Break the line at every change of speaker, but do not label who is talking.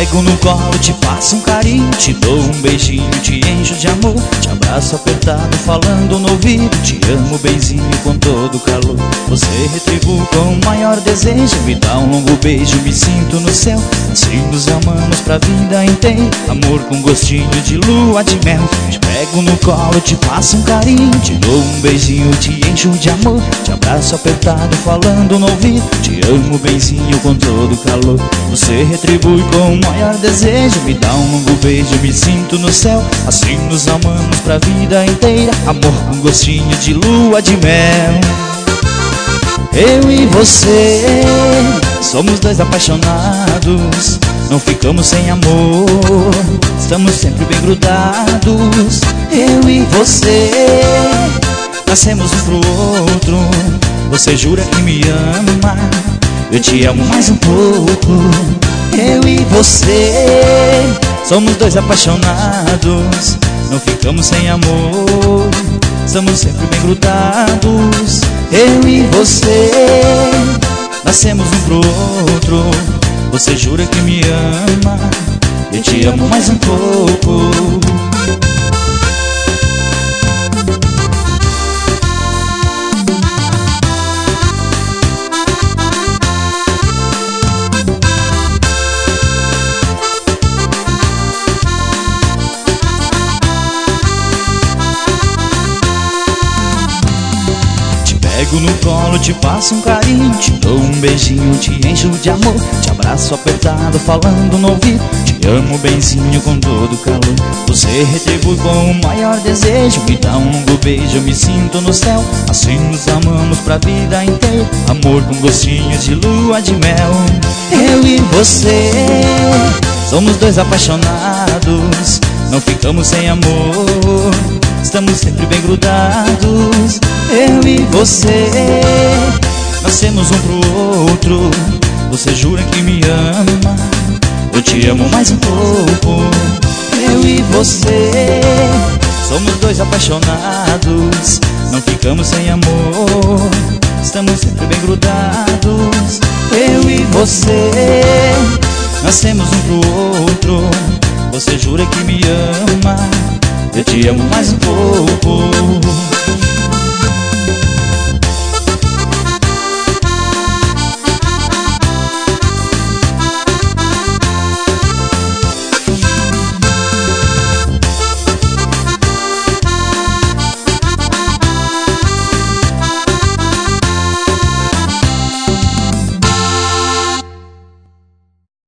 pego no colo, te passo um carinho, te dou um beijinho, te encho de amor, te abraço apertado, falando no ouvido, te amo benzinho com todo calor. Você retribui com o maior desejo, me dá um longo beijo, me sinto no céu. Assim nos amamos pra vida inteira, amor com gostinho de lua de mel. Te pego no colo, te passo um carinho, te dou um beijinho, te encho de amor, te abraço apertado, falando no ouvido, te amo benzinho com todo calor. Você retribui com o maior desejo, me dá um longo beijo, me sinto no céu. Assim nos amamos pra vida inteira, amor com gostinho de lua de mel. Eu e você somos dois apaixonados, não ficamos sem amor, estamos sempre bem grudados. Eu e você nascemos um pro outro, você jura que me ama, eu te amo mais um pouco. Eu e você somos dois apaixonados, não ficamos sem amor, estamos sempre bem grudados. Eu e você nascemos um pro outro, você jura que me ama, eu te amo mais um pouco. Pego no colo, te passo um carinho, te dou um beijinho, te encho de amor, te abraço apertado, falando no ouvido, te amo benzinho com todo calor. Você retribui com o maior desejo, me dá um longo beijo, me sinto no céu. Assim nos amamos pra vida inteira, amor com gostinho de lua de mel. Eu e você somos dois apaixonados, não ficamos sem amor, estamos sempre bem grudados. Eu e você nascemos um pro outro, você jura que me ama, eu te amo mais um pouco. Eu e você somos dois apaixonados, não ficamos sem amor, estamos sempre bem grudados. Eu e você nascemos um pro outro, você jura que me ama, eu te amo mais um pouco.